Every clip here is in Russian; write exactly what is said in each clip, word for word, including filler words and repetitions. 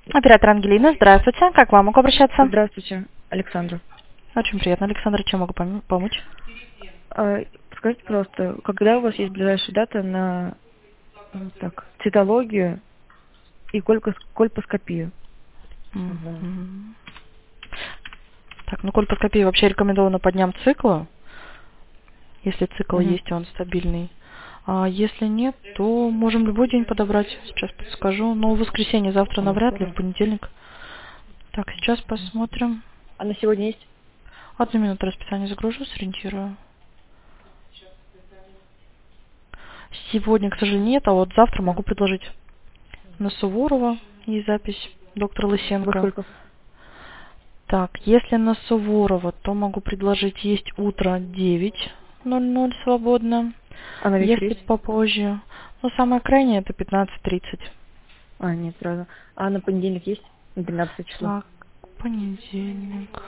Оператор Ангелина, здравствуйте. Как к вам могу обращаться? Здравствуйте, Александра. Очень приятно, Александр. Чем могу пом- помочь? А, Скажите, пожалуйста, когда у вас есть ближайшая дата на м, так, цитологию и колькос- кольпоскопию? Мгм. Так, ну кольпоскопия вообще рекомендована по дням цикла, если цикл Мгм. есть и он стабильный. А если нет, то можем любой день подобрать. Сейчас подскажу. Но в воскресенье, завтра навряд ли, в понедельник. Так, сейчас посмотрим. А на сегодня есть? Одну минуту расписание загружу, сориентирую. Сегодня, к сожалению, нет, а вот завтра могу предложить. На Суворова есть запись, доктор Во Лысенко. сколько? Так, если на Суворова, то могу предложить есть утро девять ноль ноль свободно. А на вечер Если есть? попозже, ну самое крайнее это пятнадцать тридцать. А, нет, сразу. А на понедельник есть? На двенадцатое число. Так, понедельник.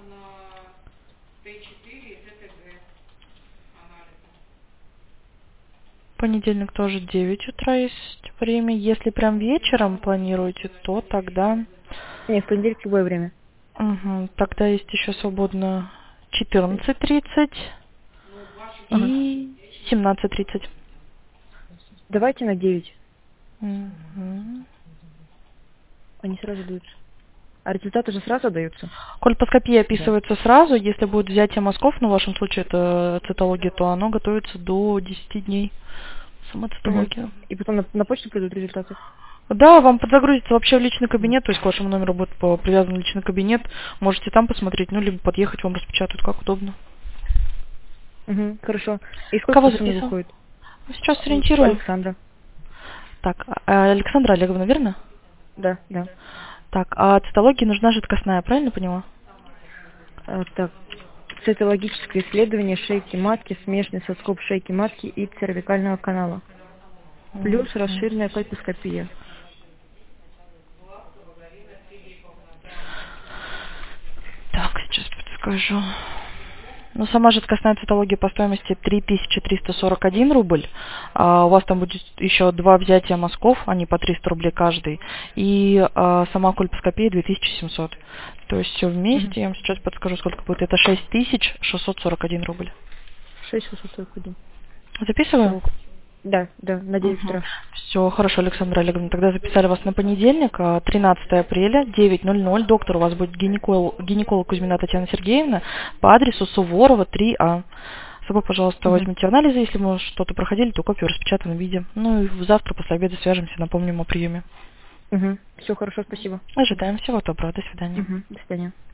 Понедельник тоже девять утра есть время. Если прям вечером планируете, то тогда... Нет, в понедельник любое время. Мгм, тогда есть еще свободно четырнадцать тридцать Ага. и семнадцать тридцать. Давайте на девять. Мгм. Они сразу даются. А результаты же сразу даются? Кольпоскопия описывается сразу. Если будет взятие мазков, ну в вашем случае это цитология, то оно готовится до десяти дней. Сама Угу. цитология. И потом на, на почту придут результаты? Да, вам подзагрузится вообще в личный кабинет, то есть к вашему номеру будет по- привязан личный кабинет. Можете там посмотреть, ну либо подъехать, вам распечатают, как удобно. Угу, хорошо. И сколько Кого по сумме записывал? выходит? Ну, сейчас сориентирую. Александра. Так, а- Александра Олеговна, верно? Да, да. Так, а цитологии нужна жидкостная, правильно поняла? А, так, цитологическое исследование шейки матки, смешанный соскоб шейки матки и цервикального канала. Плюс Мгм. расширенная кольпоскопия. Так, сейчас подскажу. Ну, сама жидкостная цитология по стоимости три тысячи триста сорок один рубль. А у вас там будет еще два взятия мазков, они по триста рублей каждый. И а, сама кольпоскопия две тысячи семьсот. То есть все Угу. вместе, я вам сейчас подскажу, сколько будет. Это шесть тысяч шестьсот сорок один рубль. шесть шестьсот сорок один. Записываю? Так. Да, да, на девять утра. Все, хорошо, Александра Олеговна. Тогда записали вас на понедельник, а, тринадцатое апреля, девять ноль ноль. Доктор у вас будет гинеколог, гинеколог Кузьмина Татьяна Сергеевна по адресу Суворова три А. С собой, пожалуйста, Угу. возьмите анализы, если мы что-то проходили, то копию в распечатанном виде. Ну и завтра после обеда свяжемся, напомним о приеме. Угу. Все хорошо, спасибо. Ожидаем. Всего доброго. До свидания. Угу. До свидания.